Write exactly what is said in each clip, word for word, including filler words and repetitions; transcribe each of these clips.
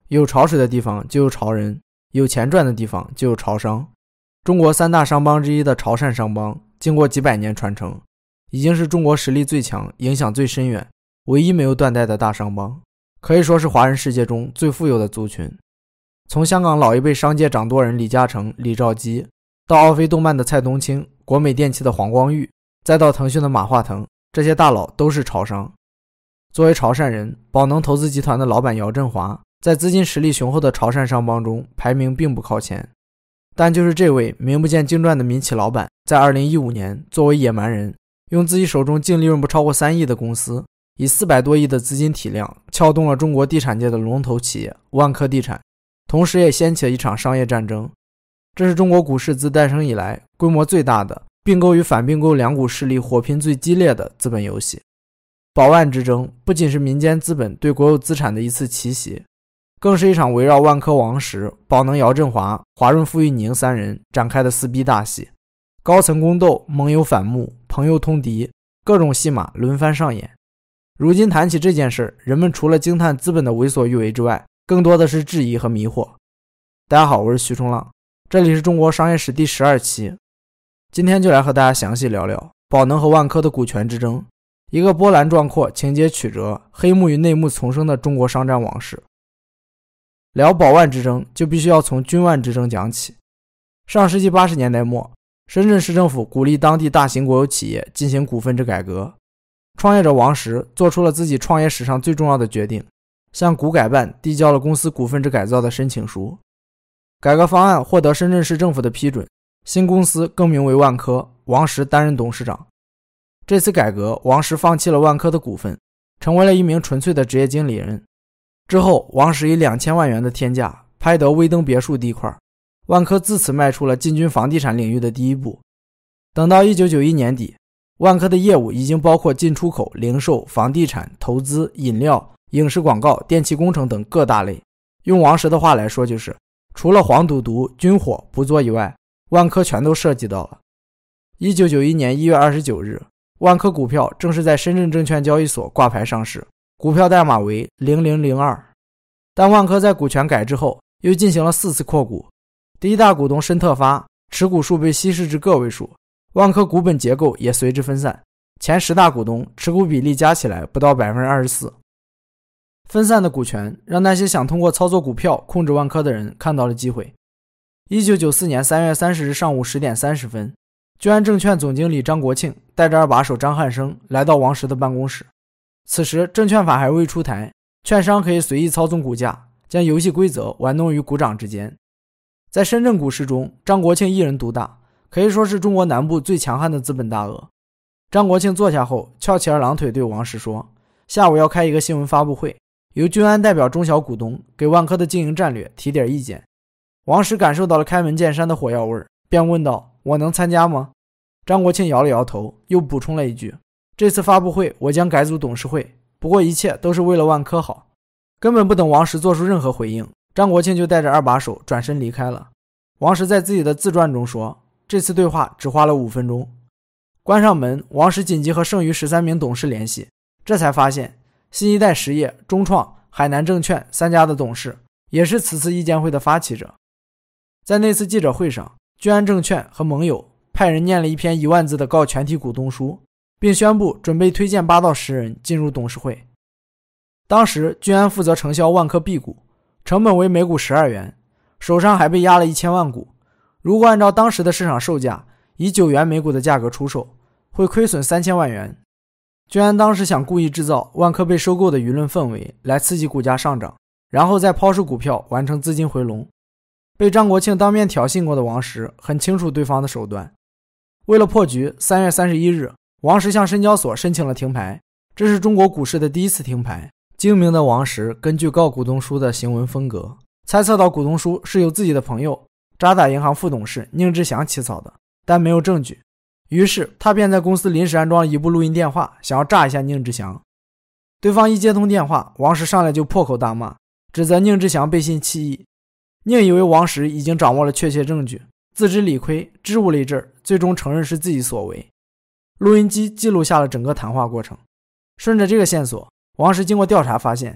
有潮水的地方就有潮人，有钱赚的地方就有潮商。中国三大商帮之一的潮汕商帮，经过几百年传承，已经是中国实力最强、影响最深远、唯一没有断代的大商帮，可以说是华人世界中最富有的族群。从香港老一辈商界掌舵人李嘉诚、李兆基，到奥飞动漫的蔡东青、国美电器的黄光裕，再到腾讯的马化腾，这些大佬都是潮商。作为潮汕人，宝能投资集团的老板姚振华在资金实力雄厚的潮汕商帮中排名并不靠前，但就是这位名不见经传的民企老板，在二零一五年作为野蛮人，用自己手中净利润不超过三亿的公司，以四百多亿的资金体量撬动了中国地产界的龙头企业万科地产，同时也掀起了一场商业战争。这是中国股市自诞生以来规模最大的并购与反并购两股势力火拼最激烈的资本游戏。宝万之争不仅是民间资本对国有资产的一次奇袭，更是一场围绕万科王石、宝能姚振华、华润傅育宁三人展开的撕逼大戏。高层宫斗、盟友反目、朋友通敌，各种戏码轮番上演。如今谈起这件事，人们除了惊叹资本的为所欲为之外，更多的是质疑和迷惑。大家好，我是徐冲浪，这里是中国商业史第十二期。今天就来和大家详细聊聊宝能和万科的股权之争，一个波澜壮阔、情节曲折、黑幕与内幕丛生的中国商战往事。聊宝万之争，就必须要从军万之争讲起。上世纪八十年代末，深圳市政府鼓励当地大型国有企业进行股份制改革，创业者王石做出了自己创业史上最重要的决定，向股改办递交了公司股份制改造的申请书。改革方案获得深圳市政府的批准，新公司更名为万科，王石担任董事长。这次改革，王石放弃了万科的股份，成为了一名纯粹的职业经理人。之后，王石以两千万元的天价拍得威登别墅地块，万科自此迈出了进军房地产领域的第一步。等到一九九一年底，万科的业务已经包括进出口、零售、房地产、投资、饮料、影视广告、电气工程等各大类。用王石的话来说，就是除了黄赌毒、军火不做以外，万科全都涉及到了。一九九一年一月二十九日，万科股票正式在深圳证券交易所挂牌上市，股票代码为零零零二。但万科在股权改制后又进行了四次扩股，第一大股东申特发持股数被稀释至个位数，万科股本结构也随之分散，前十大股东持股比例加起来不到 百分之二十四。 分散的股权让那些想通过操作股票控制万科的人看到了机会。一九九四年三月三十日上午十点三十分，居安证券总经理张国庆带着二把手张汉生来到王石的办公室。此时证券法还未出台，券商可以随意操纵股价，将游戏规则玩弄于股掌之间。在深圳股市中，张国庆一人独大，可以说是中国南部最强悍的资本大鳄。张国庆坐下后翘起二郎腿对王石说，下午要开一个新闻发布会，由君安代表中小股东给万科的经营战略提点意见。王石感受到了开门见山的火药味，便问道，我能参加吗？张国庆摇了摇头，又补充了一句，这次发布会我将改组董事会，不过一切都是为了万科好。根本不等王石做出任何回应，张国庆就带着二把手转身离开了。王石在自己的自传中说，这次对话只花了五分钟。关上门，王石紧急和剩余十三名董事联系，这才发现新一代实业、中创、海南证券三家的董事也是此次意见会的发起者。在那次记者会上，君安证券和盟友派人念了一篇一万字的告全体股东书，并宣布准备推荐八到十人进入董事会。当时君安负责承销万科 B 股，成本为每股十二元，手上还被压了一千万股。如果按照当时的市场售价，以九元每股的价格出售，会亏损三千万元。君安当时想故意制造万科被收购的舆论氛围，来刺激股价上涨，然后再抛售股票完成资金回笼。被张国庆当面挑衅过的王石很清楚对方的手段。为了破局，三月三十一日，王石向深交所申请了停牌，这是中国股市的第一次停牌。精明的王石根据告股东书的行文风格，猜测到股东书是由自己的朋友渣打银行副董事宁志祥起草的，但没有证据，于是他便在公司临时安装了一部录音电话，想要炸一下宁志祥。对方一接通电话，王石上来就破口大骂，指责宁志祥背信弃义。宁以为王石已经掌握了确切证据，自知理亏，支吾了一阵，最终承认是自己所为。录音机记录下了整个谈话过程。顺着这个线索，王石经过调查发现，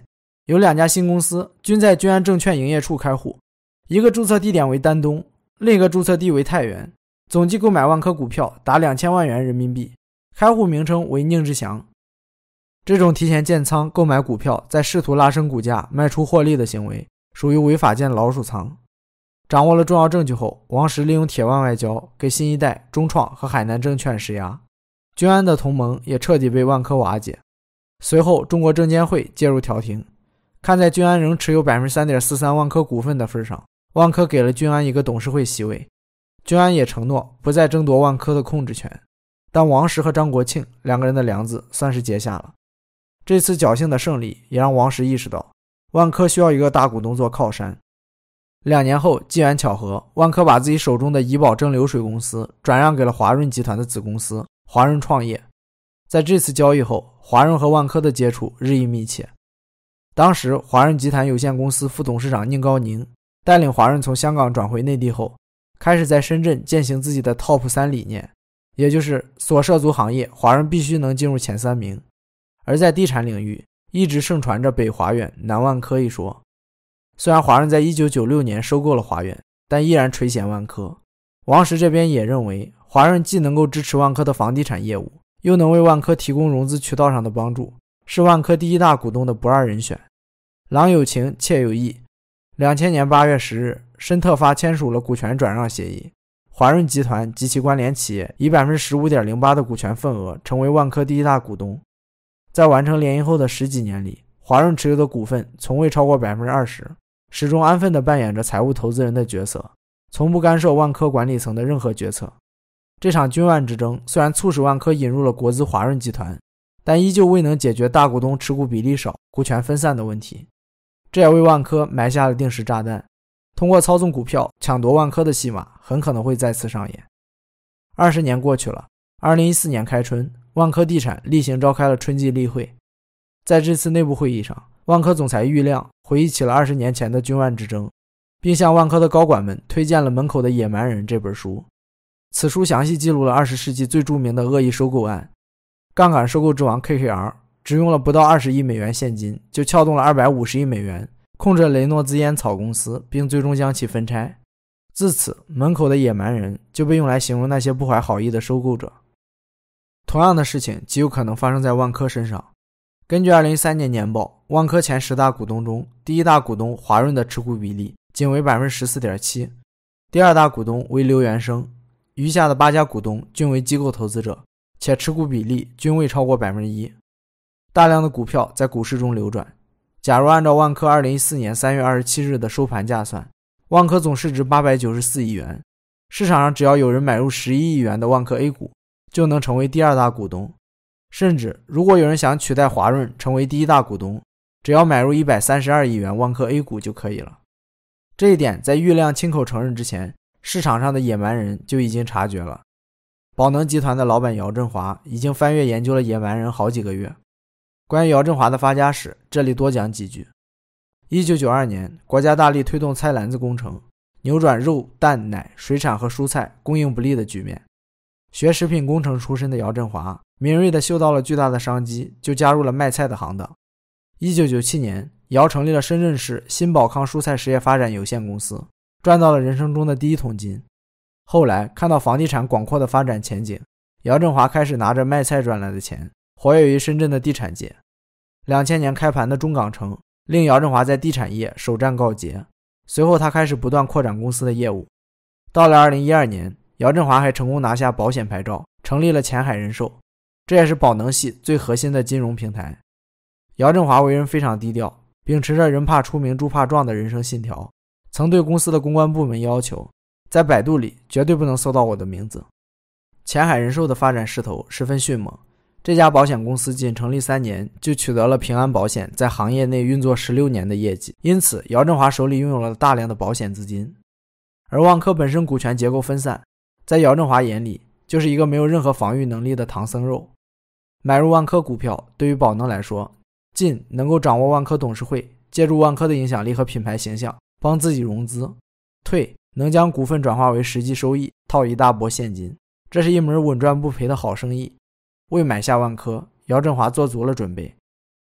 有两家新公司均在君安证券营业处开户，一个注册地点为丹东，另一个注册地为太原，总计购买万科股票达两千万元人民币，开户名称为宁志祥。这种提前建仓购买股票，再试图拉升股价卖出获利的行为，属于违法建老鼠仓。掌握了重要证据后，王石利用铁腕外交给新一代、中创和海南证券施压，君安的同盟也彻底被万科瓦解。随后中国证监会介入调停，看在君安仍持有 百分之三点四三 万科股份的份上，万科给了君安一个董事会席位，君安也承诺不再争夺万科的控制权。但王石和张国庆两个人的梁子算是结下了。这次侥幸的胜利也让王石意识到，万科需要一个大股东做靠山。两年后，机缘巧合，万科把自己手中的怡宝蒸馏水公司转让给了华润集团的子公司华润创业。在这次交易后，华润和万科的接触日益密切。当时华润集团有限公司副董事长宁高宁带领华润从香港转回内地后，开始在深圳践行自己的 Top 三理念，也就是所涉足行业华润必须能进入前三名。而在地产领域，一直盛传着北华远南万科一说。虽然华润在一九九六年收购了华远，但依然垂涎万科。王石这边也认为，华润既能够支持万科的房地产业务，又能为万科提供融资渠道上的帮助，是万科第一大股东的不二人选。郎有情，妾有意。两千年八月十日，申特发签署了股权转让协议，华润集团及其关联企业以 百分之十五点零八 的股权份额成为万科第一大股东。在完成联营后的十几年里，华润持有的股份从未超过 百分之二十， 始终安分地扮演着财务投资人的角色，从不干涉万科管理层的任何决策。这场君万之争虽然促使万科引入了国资华润集团，但依旧未能解决大股东持股比例少、股权分散的问题。这也为万科埋下了定时炸弹，通过操纵股票抢夺万科的戏码很可能会再次上演。二十年过去了，二零一四年开春，万科地产例行召开了春季例会。在这次内部会议上，万科总裁郁亮回忆起了二十年前的君万之争，并向万科的高管们推荐了《门口的野蛮人》这本书。此书详细记录了二十世纪最著名的恶意收购案。杠杆收购之王 K K R 只用了不到二十亿美元现金，就撬动了二百五十亿美元，控制了雷诺兹烟草公司，并最终将其分拆。自此，门口的野蛮人就被用来形容那些不怀好意的收购者。同样的事情极有可能发生在万科身上。根据二零一三年年报，万科前十大股东中，第一大股东华润的持股比例仅为 百分之十四点七， 第二大股东为刘元生，余下的八家股东均为机构投资者，且持股比例均未超过 百分之一。 大量的股票在股市中流转。假如按照万科二零一四年三月二十七日的收盘价算，万科总市值八百九十四亿元，市场上只要有人买入十一亿元的万科 A 股，就能成为第二大股东。甚至如果有人想取代华润成为第一大股东，只要买入一百三十二亿元万科 A 股就可以了。这一点在郁亮亲口承认之前，市场上的野蛮人就已经察觉了。宝能集团的老板姚振华已经翻阅研究了野蛮人好几个月。关于姚振华的发家史，这里多讲几句。一九九二年，国家大力推动菜篮子工程，扭转肉、蛋、奶、水产和蔬菜供应不利的局面。学食品工程出身的姚振华敏锐地嗅到了巨大的商机，就加入了卖菜的行当。一九九七年，姚成立了深圳市新宝康蔬菜实业发展有限公司，赚到了人生中的第一桶金。后来看到房地产广阔的发展前景，姚振华开始拿着卖菜赚来的钱活跃于深圳的地产界。两千年开盘的中港城令姚振华在地产业首战告捷，随后他开始不断扩展公司的业务。到了二零一二年，姚振华还成功拿下保险牌照，成立了前海人寿，这也是宝能系最核心的金融平台。姚振华为人非常低调，秉持着人怕出名猪怕壮的人生信条，曾对公司的公关部门要求，在百度里绝对不能搜到我的名字。前海人寿的发展势头十分迅猛，这家保险公司仅成立三年就取得了平安保险在行业内运作十六年的业绩，因此姚振华手里拥有了大量的保险资金。而万科本身股权结构分散，在姚振华眼里就是一个没有任何防御能力的唐僧肉。买入万科股票对于宝能来说，进能够掌握万科董事会，借助万科的影响力和品牌形象帮自己融资，退能将股份转化为实际收益，套一大波现金，这是一门稳赚不赔的好生意。为买下万科，姚振华做足了准备。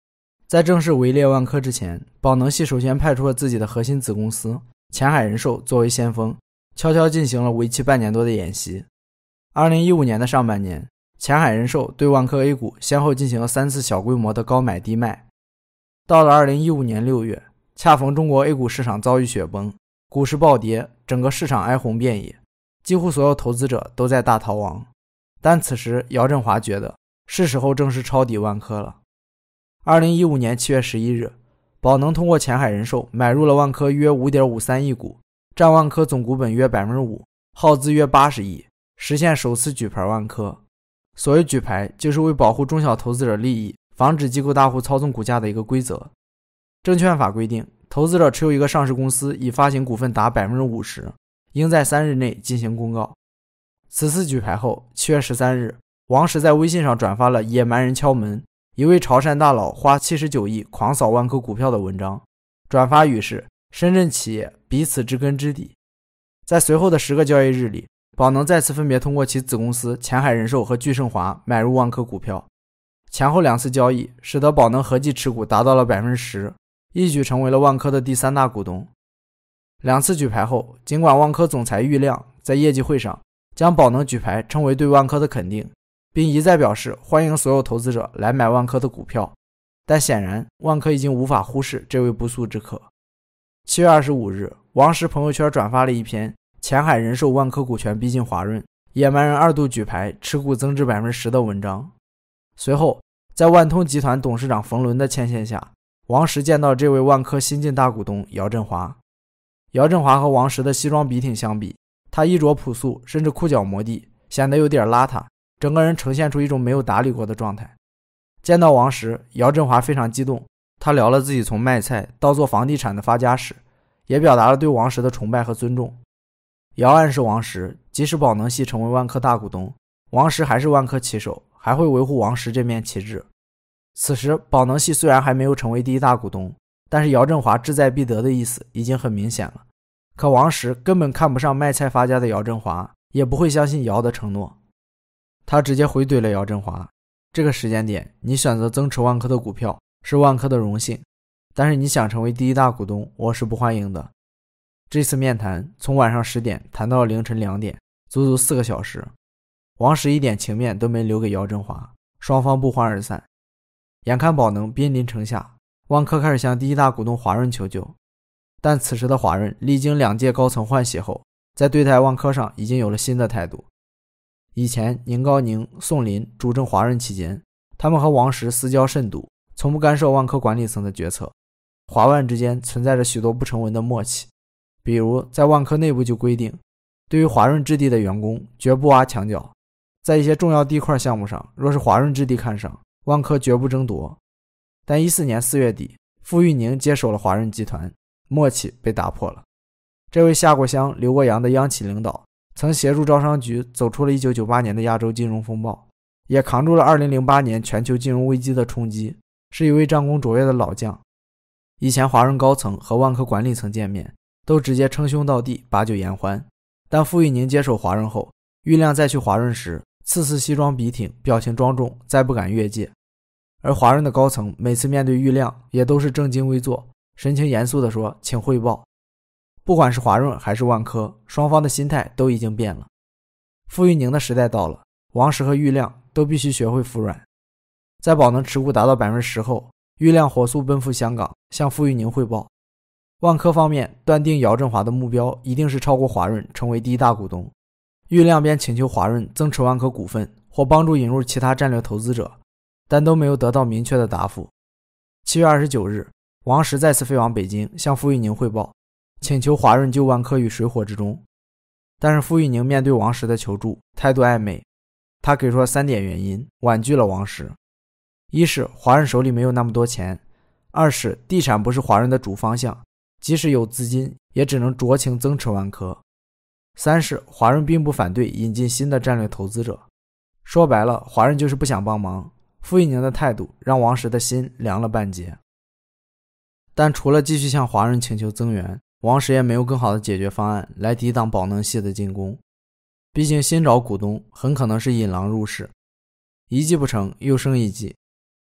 在正式围猎万科之前，宝能系首先派出了自己的核心子公司前海人寿作为先锋，悄悄进行了为期半年多的演习。二零一五年的上半年，前海人寿对万科 A 股先后进行了三次小规模的高买低卖。到了二零一五年六月，恰逢中国 A 股市场遭遇雪崩，股市暴跌，整个市场哀鸿遍野，几乎所有投资者都在大逃亡。但此时姚振华觉得是时候正式抄底万科了。二零一五年七月十一日，宝能通过前海人寿买入了万科约 五点五三亿股，占万科总股本约 百分之五， 耗资约八十亿，实现首次举牌万科。所谓举牌，就是为保护中小投资者利益，防止机构大户操纵股价的一个规则。证券法规定，投资者持有一个上市公司已发行股份达 百分之五十， 应在三日内进行公告。此次举牌后，七月十三日，王石在微信上转发了野蛮人敲门，一位潮汕大佬花七十九亿狂扫万科股票的文章，转发语是深圳企业彼此知根知底。在随后的十个交易日里，宝能再次分别通过其子公司前海人寿和聚盛华买入万科股票，前后两次交易使得宝能合计持股达到了 百分之十， 一举成为了万科的第三大股东。两次举牌后，尽管万科总裁郁亮在业绩会上将宝能举牌称为对万科的肯定，并一再表示欢迎所有投资者来买万科的股票，但显然万科已经无法忽视这位不速之客。七月二十五日，王石朋友圈转发了一篇前海人寿万科股权逼近华润，野蛮人二度举牌持股增至 百分之十 的文章。随后在万通集团董事长冯仑的牵线下，王石见到这位万科新晋大股东姚振华。姚振华和王石的西装笔挺相比，他衣着朴素，甚至裤脚摩地，显得有点邋遢，整个人呈现出一种没有打理过的状态。见到王石，姚振华非常激动，他聊了自己从卖菜到做房地产的发家史，也表达了对王石的崇拜和尊重。姚暗示王石，即使宝能系成为万科大股东，王石还是万科旗手，还会维护王石这面旗帜。此时宝能系虽然还没有成为第一大股东，但是姚振华志在必得的意思已经很明显了。可王石根本看不上卖菜发家的姚振华，也不会相信姚的承诺。他直接回怼了姚振华，这个时间点你选择增持万科的股票是万科的荣幸，但是你想成为第一大股东，我是不欢迎的。这次面谈从晚上十点谈到了凌晨两点，足足四个小时。王石一点情面都没留给姚振华，双方不欢而散。眼看宝能兵临城下，万科开始向第一大股东华润求救，但此时的华润历经两届高层换血后，在对待万科上已经有了新的态度。以前宁高宁、宋林主政华润期间，他们和王石私交甚笃，从不干涉万科管理层的决策。华万之间存在着许多不成文的默契，比如在万科内部就规定，对于华润置地的员工绝不挖墙脚，在一些重要地块项目上，若是华润置地看上，万科绝不争夺。但一四年四月底，傅玉宁接手了华润集团，默契被打破了。这位下过乡留过洋的央企领导，曾协助招商局走出了一九九八年的亚洲金融风暴，也扛住了二零零八年全球金融危机的冲击，是一位战功卓越的老将。以前华润高层和万科管理层见面都直接称兄道弟，把酒言欢，但傅玉宁接手华润后，郁亮再去华润时次次西装笔挺，表情庄重，再不敢越界。而华润的高层每次面对郁亮也都是正襟危坐，神情严肃地说请汇报。不管是华润还是万科，双方的心态都已经变了。傅玉宁的时代到了，王石和郁亮都必须学会服软。在宝能持股达到 百分之十 后，郁亮火速奔赴香港向傅玉宁汇报。万科方面断定姚振华的目标一定是超过华润成为第一大股东，郁亮便请求华润增持万科股份或帮助引入其他战略投资者，但都没有得到明确的答复。七月二十九日，王石再次飞往北京向傅玉宁汇报，请求华润救万科于水火之中。但是傅玉宁面对王石的求助态度暧昧，他给出了三点原因婉拒了王石。一是华润手里没有那么多钱，二是地产不是华润的主方向，即使有资金也只能酌情增持万科，三是华润并不反对引进新的战略投资者。说白了，华润就是不想帮忙。傅玉宁的态度让王石的心凉了半截。但除了继续向华润请求增援，王石也没有更好的解决方案来抵挡宝能系的进攻。毕竟新找股东很可能是引狼入室，一计不成又生一计。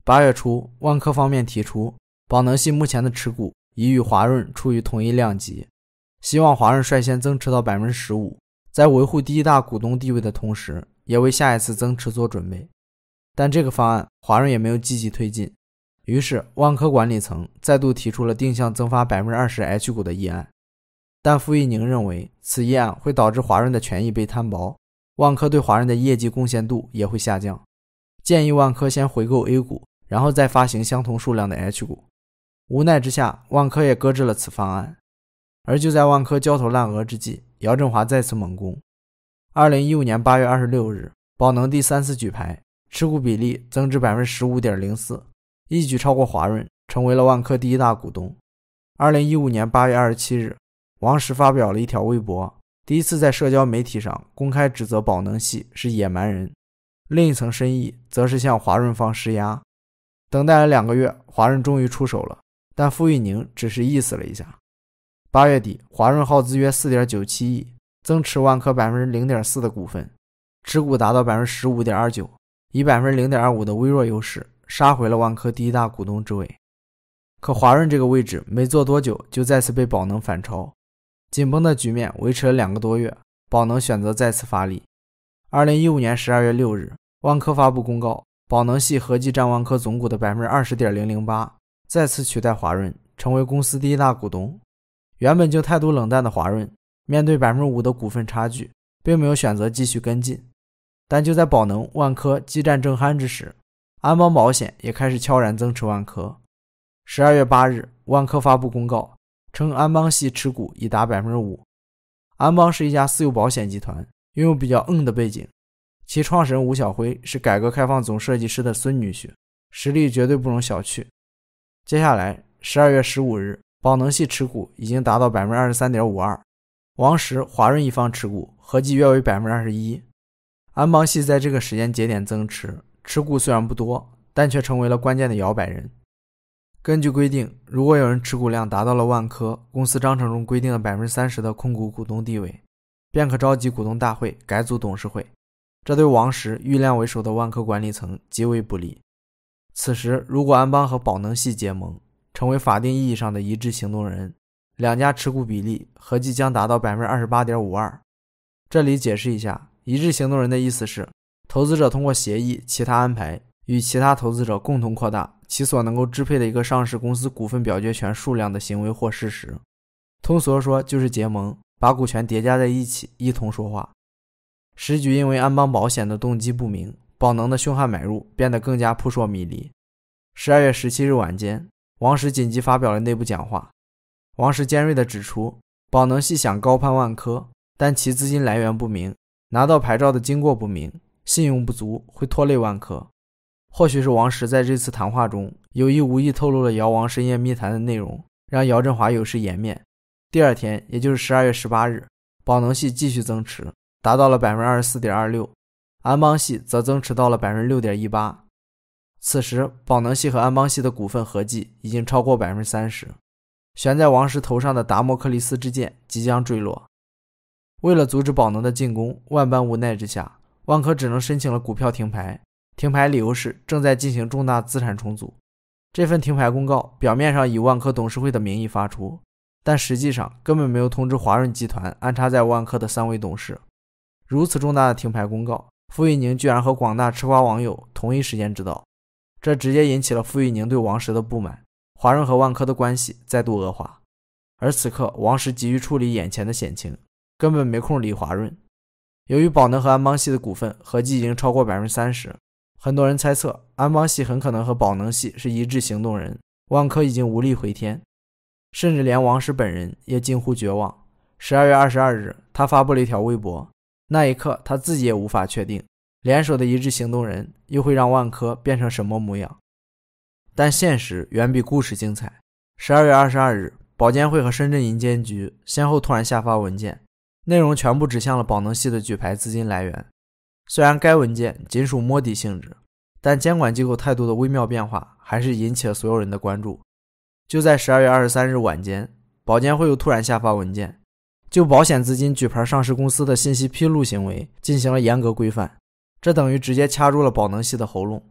八月初，万科方面提出，宝能系目前的持股已与华润处于同一量级，希望华润率先增持到 百分之十五， 在维护第一大股东地位的同时，也为下一次增持做准备。但这个方案华润也没有积极推进，于是万科管理层再度提出了定向增发 百分之二十 H 股的议案。但傅育宁认为此议案会导致华润的权益被摊薄，万科对华润的业绩贡献度也会下降，建议万科先回购 A 股，然后再发行相同数量的 H 股。无奈之下，万科也搁置了此方案。而就在万科焦头烂额之际，姚振华再次猛攻。二零一五年八月二十六日，宝能第三次举牌，持股比例增至 百分之十五点零四， 一举超过华润，成为了万科第一大股东。二零一五年八月二十七日，王石发表了一条微博，第一次在社交媒体上公开指责宝能系是野蛮人，另一层深意则是向华润方施压。等待了两个月，华润终于出手了，但傅育宁只是意思了一下。八月底，华润耗资约 四点九七亿，增持万科 百分之零点四 的股份，持股达到 百分之十五点二九， 以 百分之零点二五 的微弱优势杀回了万科第一大股东之位。可华润这个位置没做多久就再次被宝能反超，紧绷的局面维持了两个多月，宝能选择再次发力。二零一五年十二月六日，万科发布公告，宝能系合计占万科总股的 百分之二十点零零八， 再次取代华润成为公司第一大股东。原本就态度冷淡的华润，面对 百分之五 的股份差距，并没有选择继续跟进。但就在宝能、万科激战正酣之时，安邦保险也开始悄然增持万科。十二月八日，万科发布公告，称安邦系持股已达 百分之五。 安邦是一家私有保险集团，拥有比较硬的背景，其创始人吴晓辉是改革开放总设计师的孙女婿，实力绝对不容小觑。接下来十二月十五日，宝能系持股已经达到 百分之二十三点五二， 王石、华润一方持股合计约为 百分之二十一。 安邦系在这个时间节点增持，持股虽然不多，但却成为了关键的摇摆人。根据规定，如果有人持股量达到了万科公司章程中规定的 百分之三十 的控股股东地位，便可召集股东大会改组董事会，这对王石、郁亮为首的万科管理层极为不利。此时如果安邦和宝能系结盟，成为法定意义上的一致行动人，两家持股比例合计将达到 百分之二十八点五二。 这里解释一下，一致行动人的意思是，投资者通过协议、其他安排与其他投资者共同扩大其所能够支配的一个上市公司股份表决权数量的行为或事实。通俗说就是结盟，把股权叠加在一起，一同说话。时局因为安邦保险的动机不明，宝能的凶悍买入变得更加扑朔迷离。十二月十七日晚间，王石紧急发表了内部讲话。王石尖锐地指出，宝能系想高攀万科，但其资金来源不明，拿到牌照的经过不明，信用不足，会拖累万科。或许是王石在这次谈话中有意无意透露了姚王深夜密谈的内容，让姚振华有失颜面。第二天，也就是十二月十八日，宝能系继续增持，达到了 百分之二十四点二六， 安邦系则增持到了 百分之六点一八。 此时宝能系和安邦系的股份合计已经超过 百分之三十， 悬在王石头上的达摩克利斯之剑即将坠落。为了阻止宝能的进攻，万般无奈之下，万科只能申请了股票停牌。停牌理由是正在进行重大资产重组。这份停牌公告表面上以万科董事会的名义发出，但实际上根本没有通知华润集团安插在万科的三位董事。如此重大的停牌公告，傅育宁居然和广大吃瓜网友同一时间知道，这直接引起了傅育宁对王石的不满，华润和万科的关系再度恶化。而此刻王石急于处理眼前的险情，根本没空理华润。由于宝能和安邦系的股份合计已经超过 百分之三十，很多人猜测安邦系很可能和宝能系是一致行动人，万科已经无力回天。甚至连王石本人也近乎绝望。十二月二十二日，他发布了一条微博，那一刻他自己也无法确定联手的一致行动人又会让万科变成什么模样。但现实远比故事精彩。十二月二十二日，保监会和深圳银监局先后突然下发文件，内容全部指向了宝能系的举牌资金来源。虽然该文件仅属摸底性质，但监管机构态度的微妙变化还是引起了所有人的关注。就在十二月二十三日晚间，保监会又突然下发文件，就保险资金举牌上市公司的信息披露行为进行了严格规范，这等于直接掐住了宝能系的喉咙。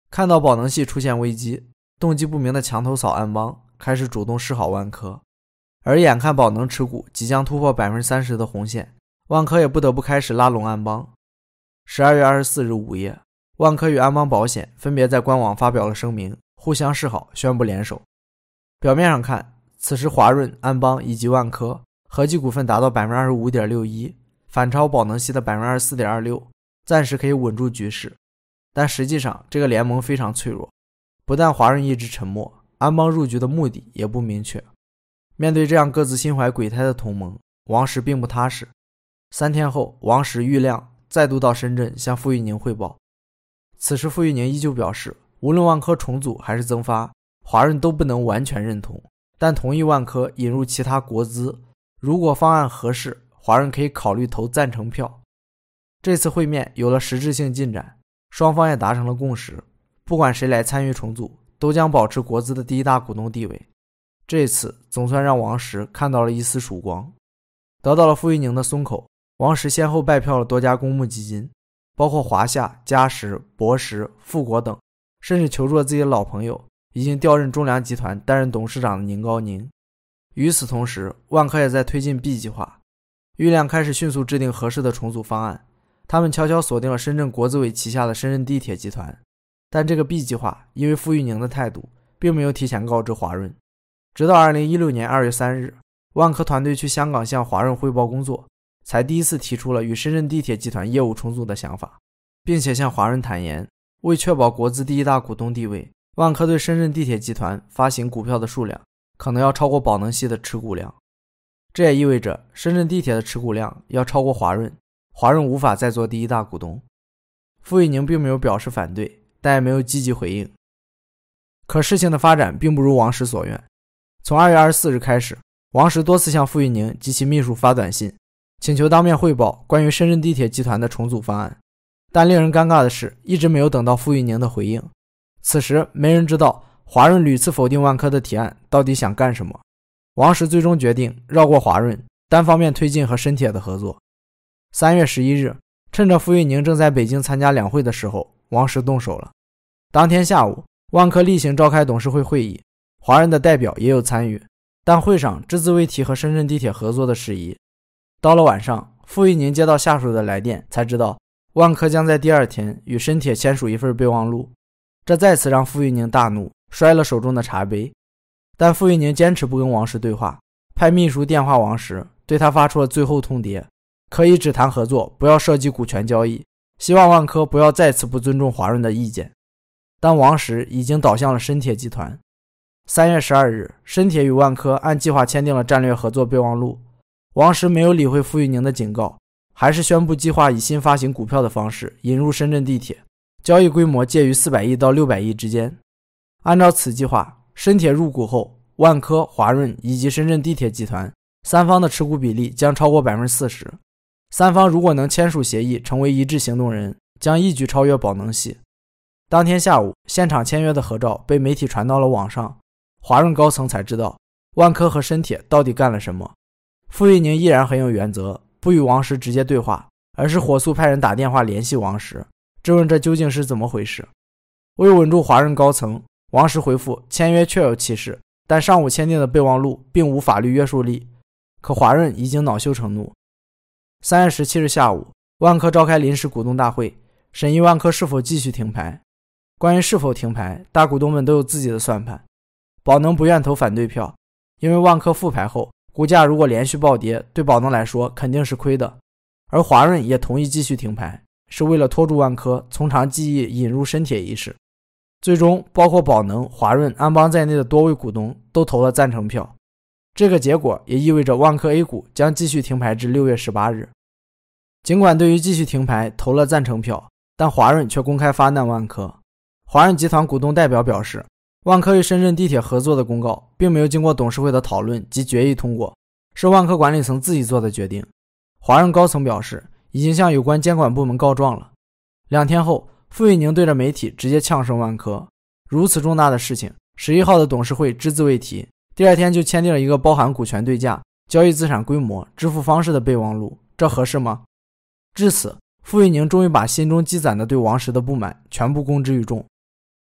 看到宝能系出现危机，动机不明的墙头草安邦开始主动示好万科，而眼看宝能持股即将突破 百分之三十 的红线，万科也不得不开始拉拢安邦。十二月二十四日午夜，万科与安邦保险分别在官网发表了声明，互相示好，宣布联手。表面上看，此时华润、安邦以及万科合计股份达到 百分之二十五点六一， 反超宝能系的 百分之二十四点二六， 暂时可以稳住局势。但实际上这个联盟非常脆弱，不但华润一直沉默，安邦入局的目的也不明确。面对这样各自心怀鬼胎的同盟，王石并不踏实。三天后，王石、郁亮再度到深圳向傅玉宁汇报。此时傅玉宁依旧表示，无论万科重组还是增发，华润都不能完全认同，但同意万科引入其他国资，如果方案合适，华润可以考虑投赞成票。这次会面有了实质性进展，双方也达成了共识，不管谁来参与重组，都将保持国资的第一大股东地位。这次总算让王石看到了一丝曙光。得到了傅玉宁的松口，王石先后拜票了多家公募基金，包括华夏、嘉实、博时、富国等，甚至求助了自己的老朋友，已经调任中粮集团担任董事长的宁高宁。与此同时，万科也在推进 B 计划，郁亮开始迅速制定合适的重组方案。他们悄悄锁定了深圳国资委旗下的深圳地铁集团，但这个 B 计划因为傅玉宁的态度，并没有提前告知华润。直到二零一六年二月三日，万科团队去香港向华润汇报工作，才第一次提出了与深圳地铁集团业务重组的想法，并且向华润坦言，为确保国资第一大股东地位，万科对深圳地铁集团发行股票的数量可能要超过宝能系的持股量。这也意味着深圳地铁的持股量要超过华润，华润无法再做第一大股东。傅玉宁并没有表示反对，但也没有积极回应。可事情的发展并不如王石所愿。从二月二十四日开始，王石多次向傅玉宁及其秘书发短信，请求当面汇报关于深圳地铁集团的重组方案。但令人尴尬的是，一直没有等到傅玉宁的回应。此时没人知道华润屡次否定万科的提案到底想干什么。王石最终决定绕过华润，单方面推进和深铁的合作。三月十一日，趁着傅玉宁正在北京参加两会的时候，王石动手了。当天下午，万科例行召开董事会会议，华润的代表也有参与，但会上只字未提和深圳地铁合作的事宜。到了晚上，傅玉宁接到下属的来电，才知道万科将在第二天与深铁签署一份备忘录。这再次让傅玉宁大怒，摔了手中的茶杯。但傅玉宁坚持不跟王石对话，派秘书电话王石，对他发出了最后通牒，可以只谈合作，不要涉及股权交易，希望万科不要再次不尊重华润的意见。但王石已经倒向了深铁集团。三月十二日，深铁与万科按计划签订了战略合作备忘录。王石没有理会傅玉宁的警告，还是宣布计划以新发行股票的方式引入深圳地铁，交易规模介于四百亿到六百亿之间。按照此计划，深铁入股后，万科、华润以及深圳地铁集团三方的持股比例将超过 百分之四十。 三方如果能签署协议成为一致行动人，将一举超越宝能系。当天下午，现场签约的合照被媒体传到了网上，华润高层才知道万科和深铁到底干了什么。傅玉宁依然很有原则，不与王石直接对话，而是火速派人打电话联系王石，质问这究竟是怎么回事。为稳住华润高层，王石回复签约确有其事，但上午签订的备忘录并无法律约束力。可华润已经恼羞成怒。三月十七日下午，万科召开临时股东大会，审议万科是否继续停牌。关于是否停牌，大股东们都有自己的算盘。宝能不愿投反对票，因为万科复牌后，股价如果连续暴跌，对宝能来说肯定是亏的。而华润也同意继续停牌，是为了拖住万科从长计议引入深铁一事。最终，包括宝能、华润、安邦在内的多位股东都投了赞成票。这个结果也意味着万科 A 股将继续停牌至六月十八日。尽管对于继续停牌投了赞成票，但华润却公开发难万科。华润集团股东代表表示，万科与深圳地铁合作的公告并没有经过董事会的讨论及决议通过，是万科管理层自己做的决定。华润高层表示，已经向有关监管部门告状了。两天后，傅玉宁对着媒体直接呛声万科，如此重大的事情，十一号的董事会只字未提，第二天就签订了一个包含股权对价、交易资产规模、支付方式的备忘录，这合适吗？至此，傅玉宁终于把心中积攒的对王石的不满全部公之于众。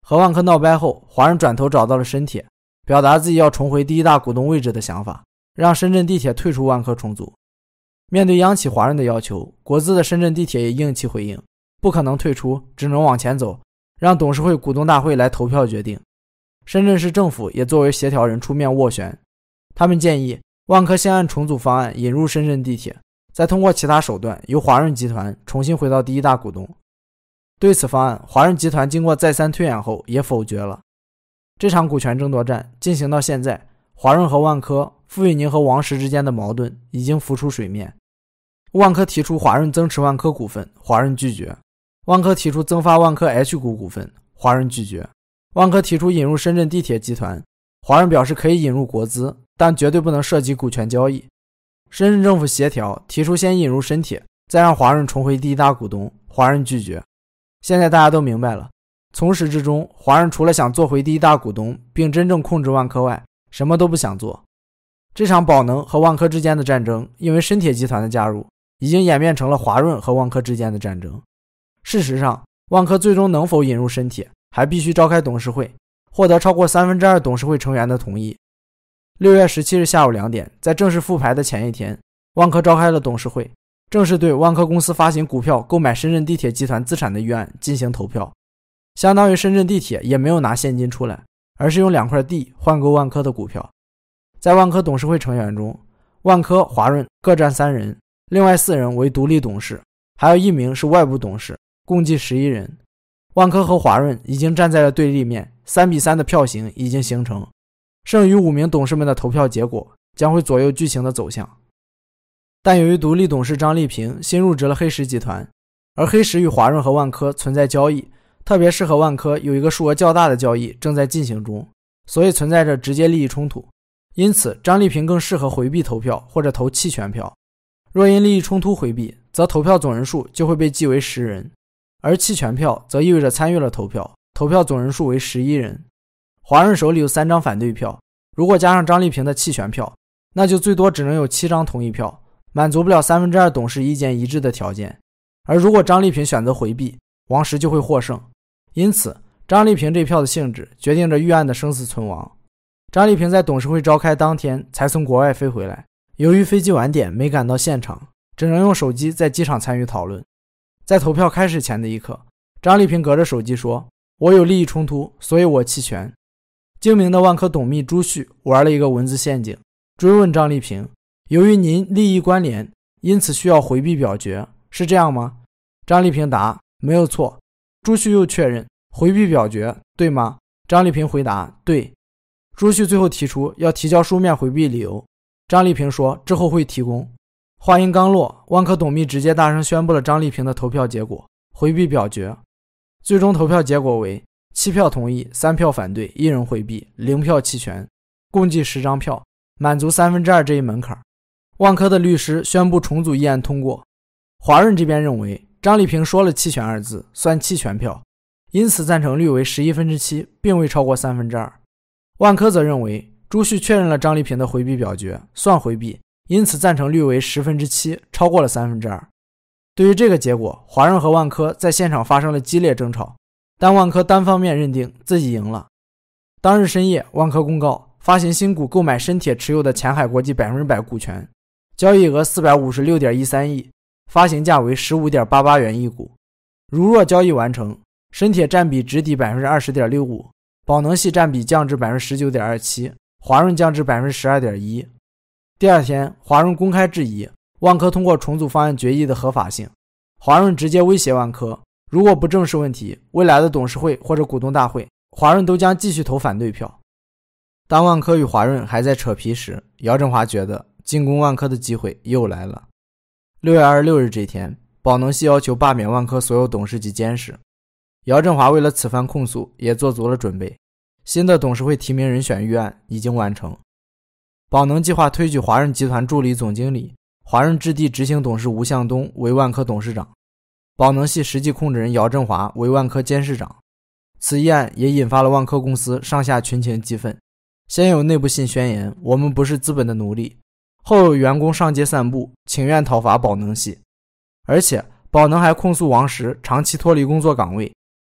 和万科闹掰后，华润转头找到了深铁，表达自己要重回第一大股东位置的想法，让深圳地铁退出万科重组。面对央企华润的要求，国资的深圳地铁也硬气回应，不可能退出，只能往前走，让董事会股东大会来投票决定。深圳市政府也作为协调人出面斡旋，他们建议万科先按重组方案引入深圳地铁，再通过其他手段由华润集团重新回到第一大股东。对此方案，华润集团经过再三推演后也否决了。这场股权争夺战进行到现在，华润和万科、傅育宁和王石之间的矛盾已经浮出水面。万科提出华润增持万科股份，华润拒绝；万科提出增发万科 H 股股份，华润拒绝；万科提出引入深圳地铁集团，华润表示可以引入国资，但绝对不能涉及股权交易。深圳政府协调提出先引入深铁，再让华润重回第一大股东，华润拒绝。现在大家都明白了，从始至终，华润除了想做回第一大股东并真正控制万科外，什么都不想做。这场宝能和万科之间的战争，因为深铁集团的加入，已经演变成了华润和万科之间的战争。事实上，万科最终能否引入深铁，还必须召开董事会，获得超过三分之二董事会成员的同意。六月十七日下午两点，在正式复牌的前一天，万科召开了董事会，正式对万科公司发行股票购买深圳地铁集团资产的预案进行投票。相当于深圳地铁也没有拿现金出来，而是用两块地换购万科的股票。在万科董事会成员中，万科、华润各占三人，另外四人为独立董事，还有一名是外部董事，共计十一人。万科和华润已经站在了对立面，三比三的票型已经形成，剩余五名董事们的投票结果将会左右剧情的走向。但由于独立董事张立平新入职了黑石集团，而黑石与华润和万科存在交易，特别是和万科有一个数额较大的交易正在进行中，所以存在着直接利益冲突。因此张立平更适合回避投票或者投弃权票。若因利益冲突回避，则投票总人数就会被记为十人，而弃权票则意味着参与了投票，投票总人数为十一人。华润手里有三张反对票，如果加上张立平的弃权票，那就最多只能有七张同意票，满足不了三分之二董事意见一致的条件。而如果张立平选择回避，王石就会获胜。因此张立平这票的性质决定着预案的生死存亡。张立平在董事会召开当天才从国外飞回来，由于飞机晚点没赶到现场，只能用手机在机场参与讨论。在投票开始前的一刻，张立平隔着手机说，我有利益冲突，所以我弃权。精明的万科董秘朱旭玩了一个文字陷阱，追问张立平，由于您利益关联，因此需要回避表决，是这样吗？张立平答，没有错。朱旭又确认，回避表决，对吗？张立平回答，对。朱旭最后提出要提交书面回避理由，张立平说之后会提供。话音刚落，万科董秘直接大声宣布了张立平的投票结果，回避表决。最终投票结果为七票同意，三票反对，一人回避，零票弃权，共计十张票，满足三分之二这一门槛。万科的律师宣布重组议案通过。华润这边认为张立平说了弃权二字，算弃权票，因此赞成率为十一分之七，并未超过三分之二。万科则认为朱旭确认了张立平的回避表决，算回避，因此赞成率为十分之七，超过了三分之二。对于这个结果，华润和万科在现场发生了激烈争吵，但万科单方面认定自己赢了。当日深夜，万科公告发行新股购买深铁持有的前海国际百分之百股权，交易额 四百五十六点一三亿，发行价为 十五点八八元一股。如若交易完成，深铁占比直抵 百分之二十点六五， 宝能系占比降至 百分之十九点二七， 华润降至 百分之十二点一。 第二天，华润公开质疑万科通过重组方案决议的合法性。华润直接威胁万科，如果不正视问题，未来的董事会或者股东大会，华润都将继续投反对票。当万科与华润还在扯皮时，姚振华觉得进攻万科的机会又来了。六月二十六日这天，宝能系要求罢免万科所有董事及监事。姚振华为了此番控诉也做足了准备，新的董事会提名人选预案已经完成。宝能计划推举华润集团助理总经理、华润置地执行董事吴向东为万科董事长，宝能系实际控制人姚振华为万科监事长。此议案也引发了万科公司上下群情激愤，先有内部信宣言，我们不是资本的奴隶，后有员工上街散步，请愿讨伐宝能系。而且宝能还控诉王石长期脱离工作岗位，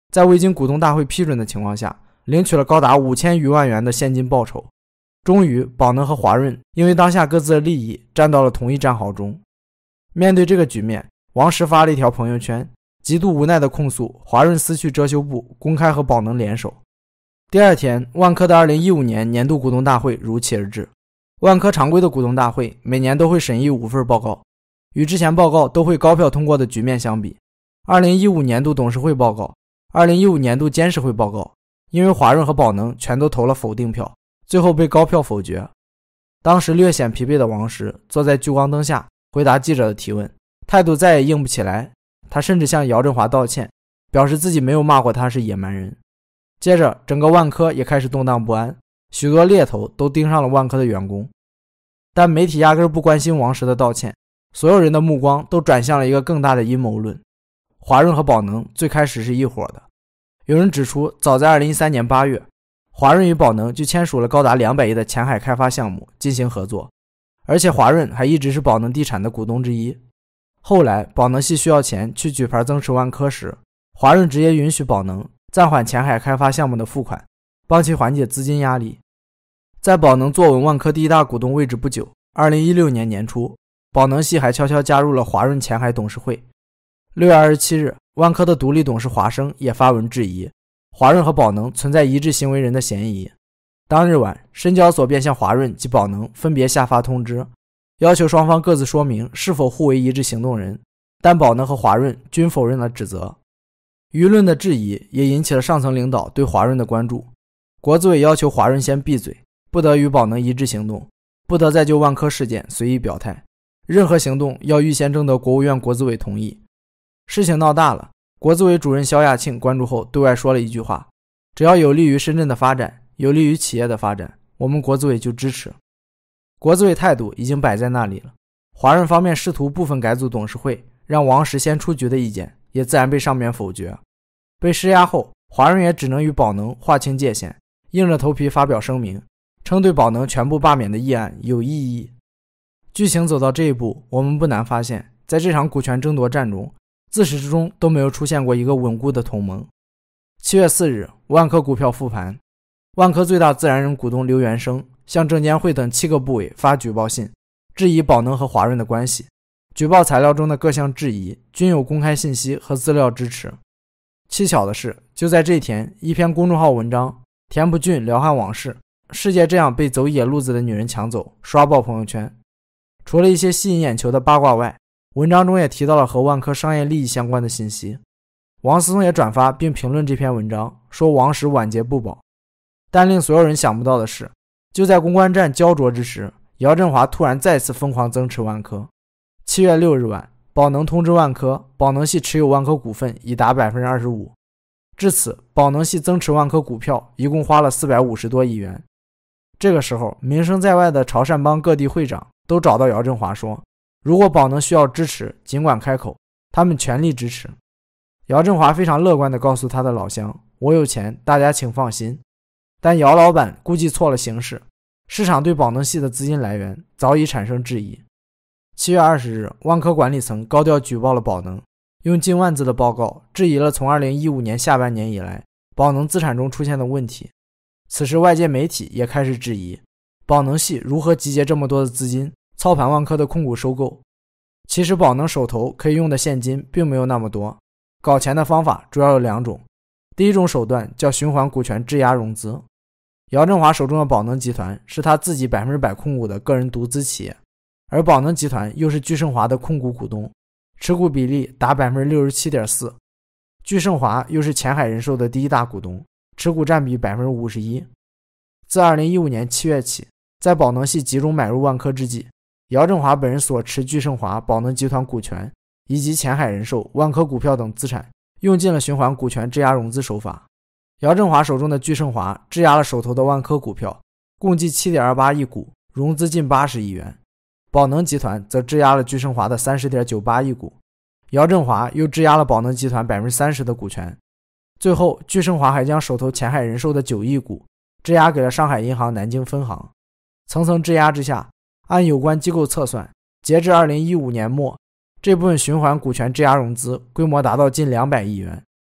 在未经股东大会批准的情况下，领取了高达五千余万元的现金报酬。终于，宝能和华润因为当下各自的利益站到了同一战壕中。面对这个局面，王石发了一条朋友圈，极度无奈地控诉华润私去遮羞布，公开和宝能联手。第二天，万科的二零一五年年度股东大会如期而至。万科常规的股东大会每年都会审议五份报告，与之前报告都会高票通过的局面相比，二零一五年度董事会报告、二零一五年度监事会报告，因为华润和宝能全都投了否定票，最后被高票否决。当时略显疲惫的王石坐在聚光灯下回答记者的提问，态度再也硬不起来。他甚至向姚振华道歉，表示自己没有骂过他是野蛮人。接着，整个万科也开始动荡不安，许多猎头都盯上了万科的员工。但媒体压根不关心王石的道歉，所有人的目光都转向了一个更大的阴谋论。华润和宝能最开始是一伙的。有人指出，早在二零一三年八月，华润与宝能就签署了高达两百亿的前海开发项目进行合作，而且华润还一直是宝能地产的股东之一。后来宝能系需要钱去举牌增持万科时，华润直接允许宝能暂缓前海开发项目的付款，帮其缓解资金压力。在宝能坐稳万科第一大股东位置不久，二零一六年年初，宝能系还悄悄加入了华润前海董事会。六月二十七日，万科的独立董事华生也发文质疑华润和宝能存在一致行为人的嫌疑。当日晚，深交所便向华润及宝能分别下发通知，要求双方各自说明是否互为一致行动人，但宝能和华润均否认了指责。舆论的质疑也引起了上层领导对华润的关注。国资委要求华润先闭嘴，不得与宝能一致行动，不得再就万科事件随意表态，任何行动要预先征得国务院国资委同意。事情闹大了，国资委主任肖亚庆关注后对外说了一句话：只要有利于深圳的发展，有利于企业的发展，我们国资委就支持。国资委态度已经摆在那里了。华润方面试图部分改组董事会，让王石先出局的意见也自然被上面否决。被施压后，华润也只能与宝能划清界限，硬着头皮发表声明，称对宝能全部罢免的议案有异议。剧情走到这一步，我们不难发现，在这场股权争夺战中，自始至终都没有出现过一个稳固的同盟。七月四日，万科股票复盘，万科最大自然人股东刘元生向证监会等七个部委发举报信，质疑宝能和华润的关系。举报材料中的各项质疑均有公开信息和资料支持。蹊跷的是，就在这天，一篇公众号文章田朴珺撩汉往事，世界这样被走野路子的女人抢走，刷爆朋友圈。除了一些吸引眼球的八卦外，文章中也提到了和万科商业利益相关的信息。王思聪也转发并评论这篇文章，说王石晚节不保。但令所有人想不到的是，就在公关战焦灼之时，姚振华突然再次疯狂增持万科。七月六日晚，宝能通知万科，宝能系持有万科股份已达 百分之二十五。 至此，宝能系增持万科股票一共花了四百五十多亿元。这个时候，名声在外的潮汕帮各地会长都找到姚振华说，如果宝能需要支持，尽管开口，他们全力支持。姚振华非常乐观地告诉他的老乡，我有钱，大家请放心。但姚老板估计错了形势，市场对宝能系的资金来源早已产生质疑。七月二十日，万科管理层高调举报了宝能，用近万字的报告质疑了从二零一五年下半年以来宝能资产中出现的问题。此时外界媒体也开始质疑宝能系如何集结这么多的资金操盘万科的控股收购。其实宝能手头可以用的现金并没有那么多，搞钱的方法主要有两种。第一种手段叫循环股权质押融资。姚振华手中的宝能集团是他自己百分之百控股的个人独资企业，而宝能集团又是聚盛华的控股股东，持股比例达 百分之六十七点四。 聚盛华又是前海人寿的第一大股东，持股占比 百分之五十一。 自二零一五年七月起，在宝能系集中买入万科之际，姚振华本人所持聚盛华、宝能集团股权以及前海人寿、万科股票等资产，用尽了循环股权质押融资手法。姚振华手中的聚盛华质押了手头的万科股票，共计 七点二八亿股，融资近八十亿元。宝能集团则质押了聚盛华的 三十点九八亿股，姚振华又质押了宝能集团 百分之三十 的股权。最后，聚盛华还将手头前海人寿的九亿股质押给了上海银行南京分行。层层质押之下，按有关机构测算，截至二零一五年末，这部分循环股权质押融资规模达到近两百亿元。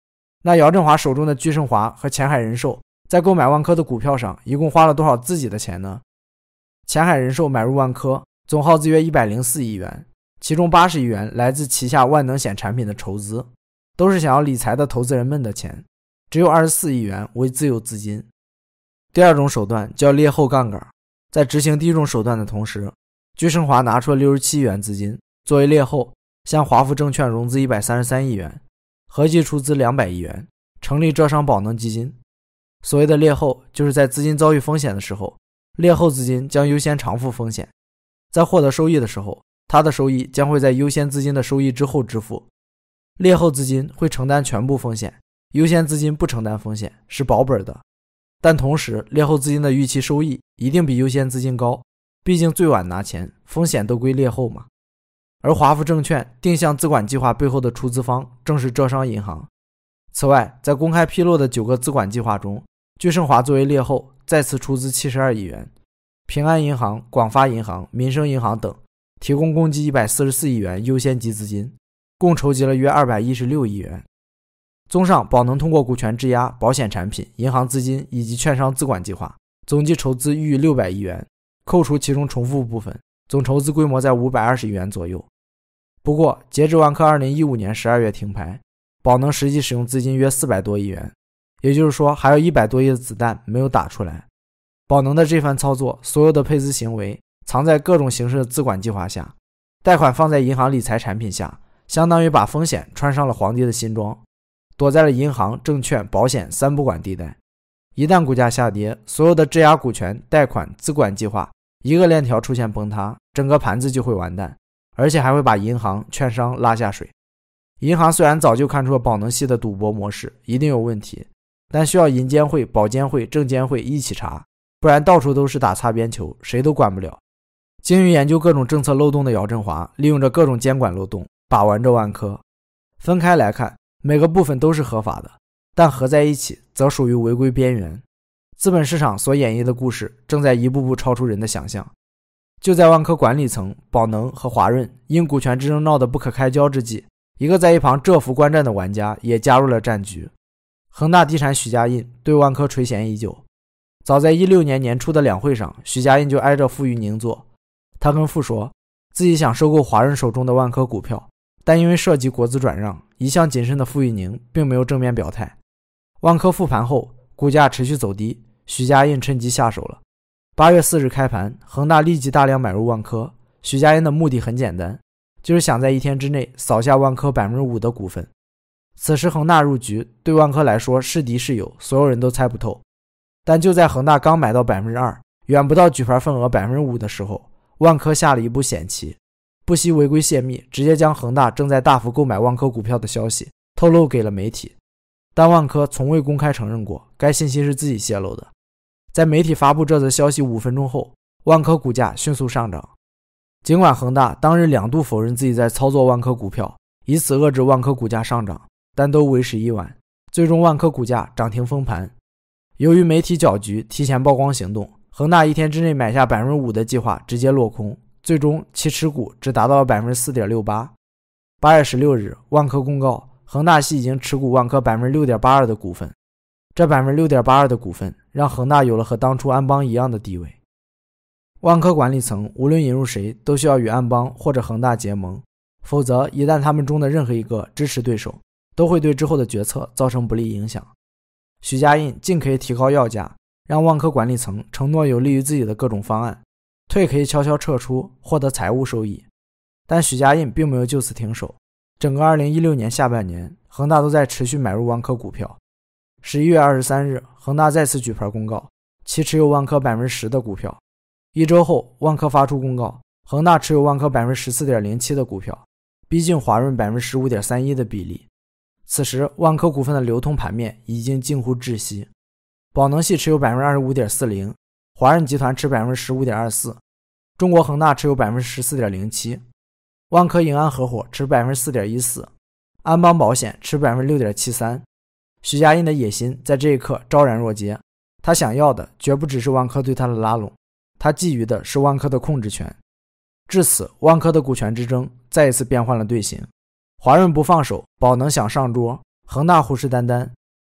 那姚振华手中的钜盛华和前海人寿在购买万科的股票上一共花了多少自己的钱呢？前海人寿买入万科总耗资约一百零四亿元，其中八十亿元来自旗下万能险产品的筹资，都是想要理财的投资人们的钱，只有二十四亿元为自有资金。第二种手段叫劣后杠杆，在执行第一种手段的同时，钜盛华拿出了六十七亿元资金作为劣后，向华富证券融资一百三十三亿元，合计出资两百亿元，成立浙商保能基金。所谓的劣后，就是在资金遭遇风险的时候，劣后资金将优先偿付风险，在获得收益的时候，它的收益将会在优先资金的收益之后支付。劣后资金会承担全部风险，优先资金不承担风险，是保本的。但同时，劣后资金的预期收益一定比优先资金高，毕竟最晚拿钱，风险都归劣后嘛。而华富证券定向资管计划背后的出资方正是浙商银行。此外，在公开披露的九个资管计划中，钜盛华作为劣后再次出资七十二亿元，平安银行、广发银行、民生银行等提供共计一百四十四亿元优先级资金，共筹集了约二百一十六亿元。综上，宝能通过股权质押、保险产品、银行资金以及券商资管计划，总计筹资逾六百亿元，扣除其中重复部分，总筹资规模在五百二十亿元左右。不过，截至万科二零一五年十二月停牌，宝能实际使用资金约四百多亿元，也就是说还有一百多亿的子弹没有打出来。宝能的这番操作，所有的配资行为藏在各种形式的资管计划下，贷款放在银行理财产品下，相当于把风险穿上了皇帝的新装，躲在了银行、证券、保险三不管地带。一旦股价下跌，所有的质押股权、贷款、资管计划一个链条出现崩塌，整个盘子就会完蛋，而且还会把银行、券商拉下水。银行虽然早就看出了宝能系的赌博模式一定有问题，但需要银监会、保监会、证监会一起查，不然到处都是打擦边球，谁都管不了。精于研究各种政策漏洞的姚振华，利用着各种监管漏洞，把玩着万科。分开来看，每个部分都是合法的，但合在一起则属于违规边缘。资本市场所演绎的故事正在一步步超出人的想象。就在万科管理层、宝能和华润因股权之争闹得不可开交之际，一个在一旁蛰伏观战的玩家也加入了战局。恒大地产许家印对万科垂涎已久，早在一六年年初的两会上，许家印就挨着傅玉宁坐。他跟傅说自己想收购华润手中的万科股票，但因为涉及国资转让，一向谨慎的傅玉宁并没有正面表态。万科复盘后，股价持续走低，许家印趁机下手了。八月四日开盘，恒大立即大量买入万科。许家印的目的很简单，就是想在一天之内扫下万科 百分之五 的股份。此时恒大入局，对万科来说是敌是友，所有人都猜不透。但就在恒大刚买到 百分之二， 远不到举牌份额 百分之五 的时候，万科下了一步险棋，不惜违规泄密，直接将恒大正在大幅购买万科股票的消息透露给了媒体。但万科从未公开承认过该信息是自己泄露的。在媒体发布这则消息五分钟后，万科股价迅速上涨。尽管恒大当日两度否认自己在操作万科股票，以此遏制万科股价上涨，但都为时已晚，最终万科股价涨停封盘。由于媒体搅局、提前曝光行动，恒大一天之内买下 百分之五 的计划直接落空，最终其持股只达到了 百分之四点六八。 八月十六日，万科公告恒大系已经持股万科 百分之六点八二 的股份，这 百分之六点八二 的股份让恒大有了和当初安邦一样的地位。万科管理层无论引入谁都需要与安邦或者恒大结盟，否则一旦他们中的任何一个支持对手，都会对之后的决策造成不利影响。许家印尽可以提高要价，让万科管理层承诺有利于自己的各种方案，退可以悄悄撤出，获得财务收益。但许家印并没有就此停手，整个二零一六年下半年，恒大都在持续买入万科股票。十一月二十三日，恒大再次举牌公告其持有万科 百分之十 的股票。一周后，万科发出公告，恒大持有万科 百分之十四点零七 的股票，逼近华润 百分之十五点三一 的比例。此时万科股份的流通盘面已经近乎窒息，宝能系持有 百分之二十五点四零， 华润集团持 百分之十五点二四， 中国恒大持有 百分之十四点零七， 万科银安合伙持 百分之四点一四， 安邦保险持 百分之六点七三。 许家印的野心在这一刻昭然若揭，他想要的绝不只是万科对他的拉拢，他觊觎的是万科的控制权。至此，万科的股权之争再一次变换了队形。华润不放手，宝能想上桌，恒大虎视眈眈，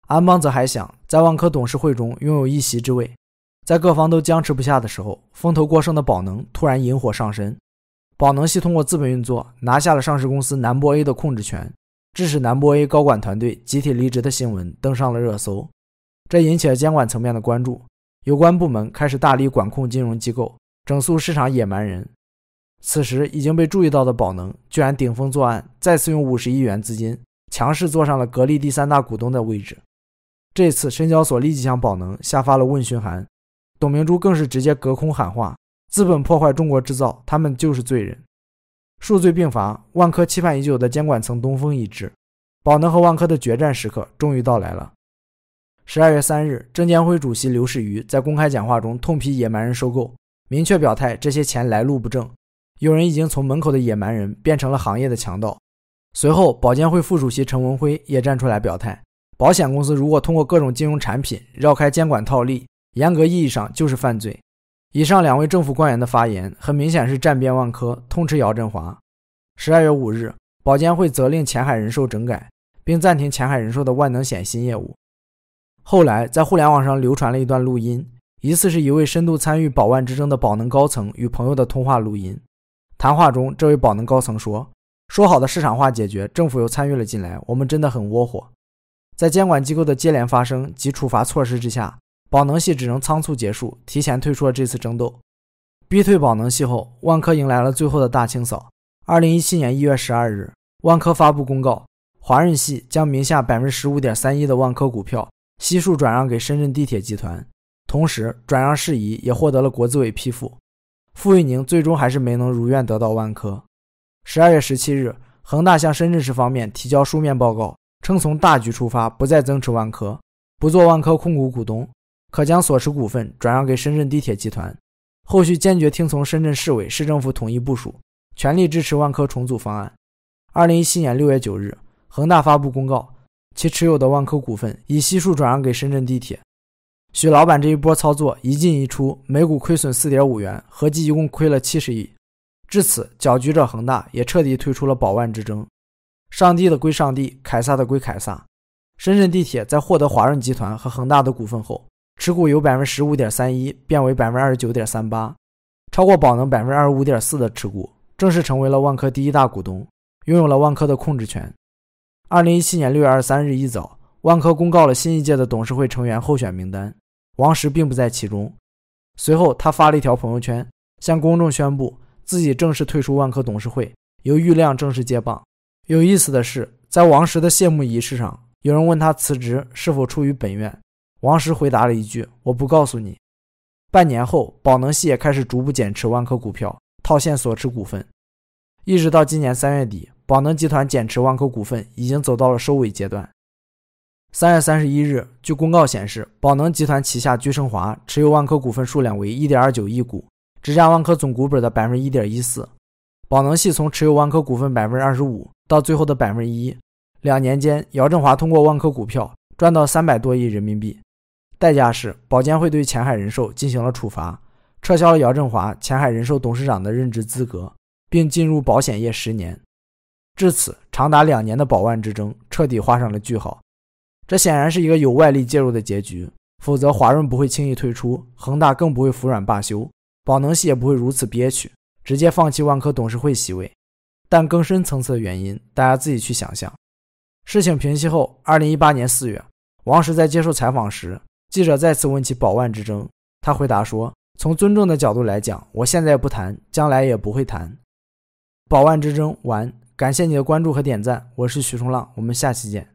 安邦则还想在万科董事会中拥有一席之位。在各方都僵持不下的时候，风头过盛的宝能突然引火上身。宝能系通过资本运作拿下了上市公司南博 A 的控制权，致使南博 A 高管团队集体离职的新闻登上了热搜，这引起了监管层面的关注。有关部门开始大力管控金融机构，整肃市场野蛮人。此时已经被注意到的宝能居然顶风作案，再次用五十亿元资金强势坐上了格力第三大股东的位置。这次深交所立即向宝能下发了问询函，董明珠更是直接隔空喊话，资本破坏中国制造，他们就是罪人。数罪并罚，万科期盼已久的监管层东风已至，宝能和万科的决战时刻终于到来了。十二月三日，证监会主席刘士余在公开讲话中痛批野蛮人收购，明确表态这些钱来路不正，有人已经从门口的野蛮人变成了行业的强盗。随后，保监会副主席陈文辉也站出来表态，保险公司如果通过各种金融产品绕开监管套利，严格意义上就是犯罪。以上两位政府官员的发言很明显是站边万科，痛斥姚振华。十二月五日，保监会责令前海人寿整改，并暂停前海人寿的万能险新业务。后来在互联网上流传了一段录音，疑似是一位深度参与宝万之争的宝能高层与朋友的通话录音。谈话中，这位宝能高层说，说好的市场化解决，政府又参与了进来，我们真的很窝火。在监管机构的接连发生及处罚措施之下，宝能系只能仓促结束，提前退出了这次争斗。逼退宝能系后，万科迎来了最后的大清扫。二零一七年一月十二日，万科发布公告，华润系将名下 百分之十五点三一 的万科股票悉数转让给深圳地铁集团，同时转让事宜也获得了国资委批复。傅玉宁最终还是没能如愿得到万科。十二月十七日，恒大向深圳市方面提交书面报告，称从大局出发，不再增持万科，不做万科控股股东，可将所持股份转让给深圳地铁集团。后续坚决听从深圳市委市政府统一部署，全力支持万科重组方案。二零一七年六月九日，恒大发布公告，其持有的万科股份已悉数转让给深圳地铁。许老板这一波操作一进一出，每股亏损 四点五元，合计一共亏了七十亿。至此，搅局者恒大也彻底退出了宝万之争。上帝的归上帝，凯撒的归凯撒。深圳地铁在获得华润集团和恒大的股份后，持股由 百分之十五点三一 变为 百分之二十九点三八， 超过宝能 百分之二十五点四 的持股，正式成为了万科第一大股东，拥有了万科的控制权。二零一七年六月二十三日一早，万科公告了新一届的董事会成员候选名单，王石并不在其中。随后他发了一条朋友圈，向公众宣布自己正式退出万科董事会，由郁亮正式接棒。有意思的是，在王石的谢幕仪式上，有人问他辞职是否出于本愿，王石回答了一句，我不告诉你。半年后，宝能系也开始逐步减持万科股票，套现所持股份。一直到今年三月底，宝能集团减持万科股份已经走到了收尾阶段。三月三十一日，据公告显示，宝能集团旗下居升华持有万科股份数量为 一点二九亿股，只占万科总股本的 百分之一点一四。宝能系从持有万科股份 百分之二十五 到最后的 百分之一， 两年间姚振华通过万科股票赚到三百多亿人民币。代价是保监会对前海人寿进行了处罚，撤销了姚振华前海人寿董事长的任职资格，并进入保险业十年。至此，长达两年的宝万之争彻底画上了句号。这显然是一个有外力介入的结局，否则华润不会轻易退出，恒大更不会服软罢休，宝能系也不会如此憋屈，直接放弃万科董事会席位。但更深层次的原因，大家自己去想象。事情平息后，二零一八年四月，王石在接受采访时，记者再次问起宝万之争，他回答说，从尊重的角度来讲，我现在不谈，将来也不会谈。宝万之争完，感谢你的关注和点赞，我是许冲浪，我们下期见。